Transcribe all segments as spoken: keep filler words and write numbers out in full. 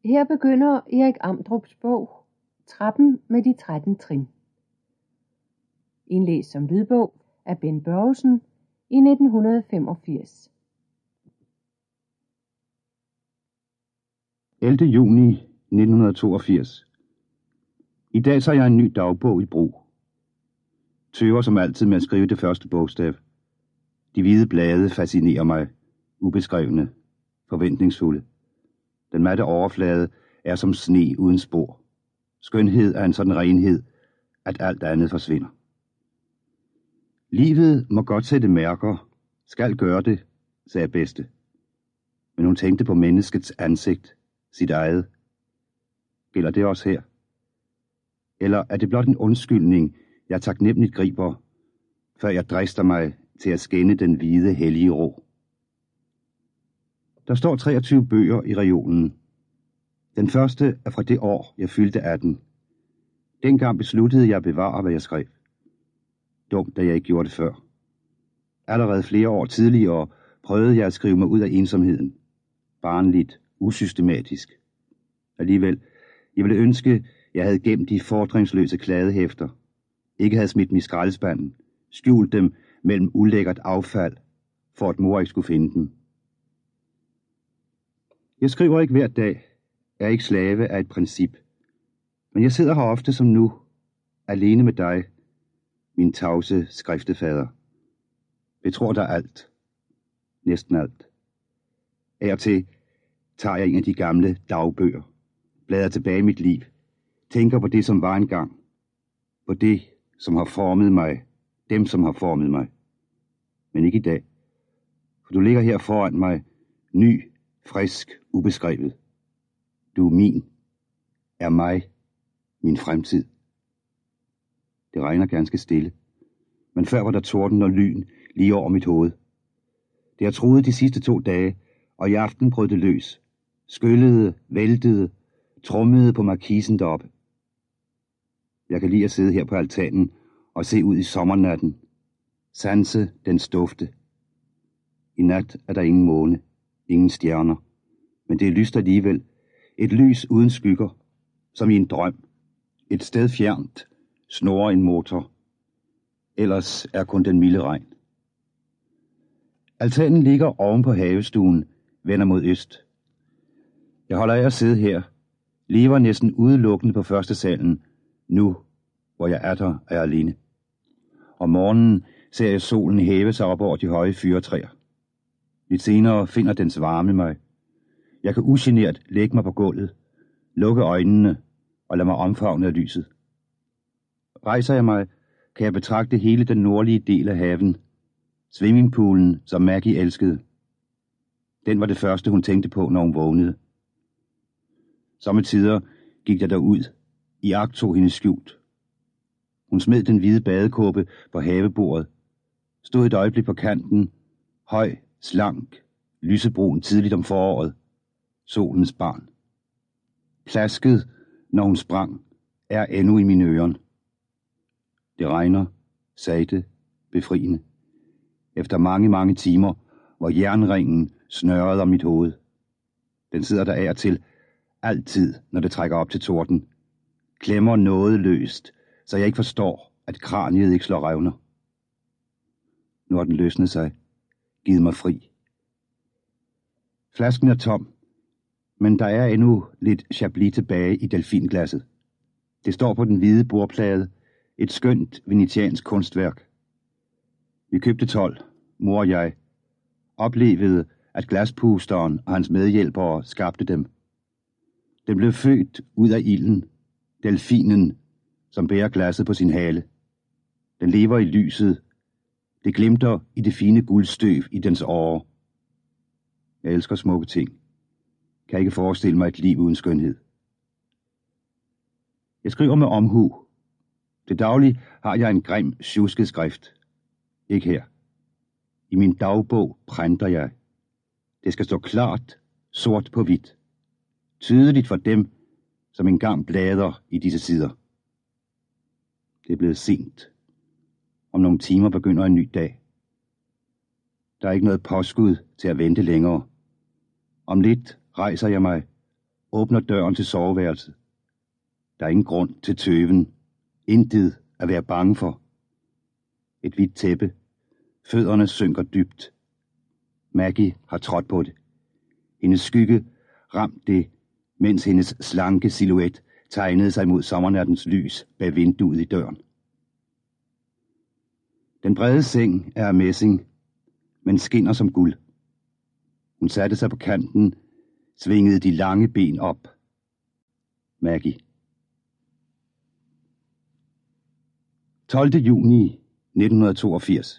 Her begynder Erik Amdrups bog, Trappen med de tretten trin. Indlæst som lydbog af Bent Børgesen i nitten femogfirs. ellevte juni nitten toogfirs. I dag tager jeg en ny dagbog i brug. Tøver som altid med at skrive det første bogstav. De hvide blade fascinerer mig, ubeskrevne, forventningsfulde. Den matte overflade er som sne uden spor. Skønhed er en sådan renhed, at alt andet forsvinder. Livet må godt sætte mærker, skal gøre det, sagde bedste. Men hun tænkte på menneskets ansigt, sit eget. Gælder det også her? Eller er det blot en undskyldning, jeg taknemmeligt griber, før jeg drister mig til at skænde den hvide, hellige ro? Der står treogtyve bøger i reolen. Den første er fra det år, jeg fyldte atten. Dengang besluttede jeg at bevare, hvad jeg skrev. Dumt, da jeg ikke gjorde det før. Allerede flere år tidligere prøvede jeg at skrive mig ud af ensomheden. Barnligt, usystematisk. Alligevel, jeg ville ønske, jeg havde gemt de fordringsløse kladehæfter. Ikke havde smidt dem i skraldespanden. Skjult dem mellem ulækkert affald, for at mor ikke skulle finde dem. Jeg skriver ikke hver dag. Jeg er ikke slave af et princip. Men jeg sidder her ofte som nu, alene med dig, min tavse skriftefader. Betror dig alt. Næsten alt. Af og til tager jeg en af de gamle dagbøger, bladrer tilbage i mit liv, tænker på det, som var engang, på det, som har formet mig, dem, som har formet mig. Men ikke i dag, for du ligger her foran mig, ny, frisk, ubeskrevet. Du er min, er mig, min fremtid. Det regner ganske stille, men før var der torden og lyn lige over mit hoved. Det har truet de sidste to dage, og i aften brød det løs. Skyllede, væltede, trummede på markisen deroppe. Jeg kan lide at sidde her på altanen og se ud i sommernatten. Sanse den dufte. I nat er der ingen måne, ingen stjerner, men det er lyst alligevel. Et lys uden skygger, som i en drøm. Et sted fjernt snorer en motor. Ellers er kun den milde regn. Altanen ligger oven på havestuen, vender mod øst. Jeg holder af at sidde her, lever næsten udelukkende på første salen, nu hvor jeg er der er alene. Om morgenen ser jeg solen hæve sig op over de høje fyrretræer. Lidt senere finder dens varme mig. Jeg kan ugenert lægge mig på gulvet, lukke øjnene og lade mig omfavne af lyset. Rejser jeg mig, kan jeg betragte hele den nordlige del af haven. Swimmingpoolen, som Maggie elskede. Den var det første, hun tænkte på, når hun vågnede. Sommetider gik jeg derud. I agt tog hende skjult. Hun smed den hvide badekåbe på havebordet. Stod et øjeblik på kanten. Høj, slank, lysebrun tidligt om foråret. Solens barn. Plasket, når hun sprang, er endnu i mine øren. Det regner, sagte, befriende. Efter mange, mange timer, hvor jernringen snørrede om mit hoved. Den sidder der af og til, altid, når det trækker op til torden. Klemmer noget løst, så jeg ikke forstår, at kraniet ikke slår revner. Nu har den løsnet sig, givet mig fri. Flasken er tom, men der er endnu lidt chablis tilbage i delfinglasset. Det står på den hvide bordplade, et skønt venetiansk kunstværk. Vi købte tolv, mor og jeg, oplevede, at glaspusteren og hans medhjælpere skabte dem. Den blev født ud af ilden, delfinen, som bærer glasset på sin hale. Den lever i lyset. Det glimter i det fine guldstøv i dens åre. Jeg elsker smukke ting. Kan ikke forestille mig et liv uden skønhed. Jeg skriver med omhu. Til daglig har jeg en grim, sjusket skrift. Ikke her. I min dagbog printer jeg. Det skal stå klart, sort på hvidt. Tydeligt for dem, som engang bladrer i disse sider. Det er blevet sent. Om nogle timer begynder en ny dag. Der er ikke noget påskud til at vente længere. Om lidt rejser jeg mig, åbner døren til soveværelset. Der er ingen grund til tøven. Intet at være bange for. Et hvidt tæppe. Fødderne synker dybt. Maggie har trådt på det. Hendes skygge ramte det, mens hendes slanke silhuet tegnede sig mod sommernattens lys bag vinduet i døren. Den brede seng er af messing, men skinner som guld. Hun satte sig på kanten, svingede de lange ben op. Maggie. tolvte juni nitten toogfirs.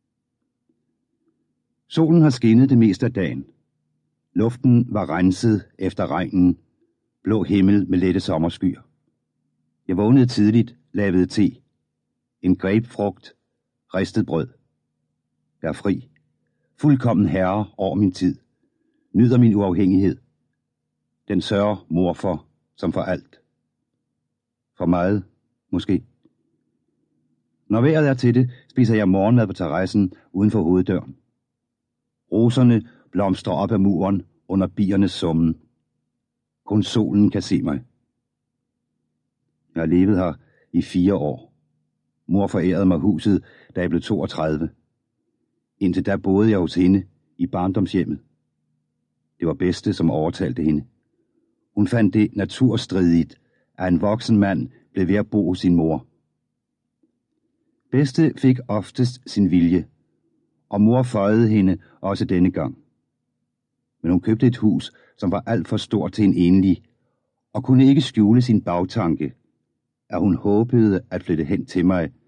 Solen har skinnet det meste af dagen. Luften var renset efter regnen. Blå himmel med lette sommerskyer. Jeg vågnede tidligt, lavede te. En grapefrugt, ristet brød. Jeg er fri. Fuldkommen herre over min tid. Nyder min uafhængighed. Den sørger mor for, som for alt. For meget, måske. Når vejret er til det, spiser jeg morgenmad på terrassen uden for hoveddøren. Roserne blomstrer op ad muren under biernes summen. Kun solen kan se mig. Jeg har levet her i fire år. Mor forærede mig huset, da jeg blev toogtredive. Indtil da boede jeg hos hende i barndomshjemmet. Det var bedste, som overtalte hende. Hun fandt det naturstridigt, at en voksen mand blev ved at bo hos sin mor. Bedste fik oftest sin vilje, og mor føjede hende også denne gang. Men hun købte et hus, som var alt for stort til en enlig, og kunne ikke skjule sin bagtanke, at hun håbede at flytte hen til mig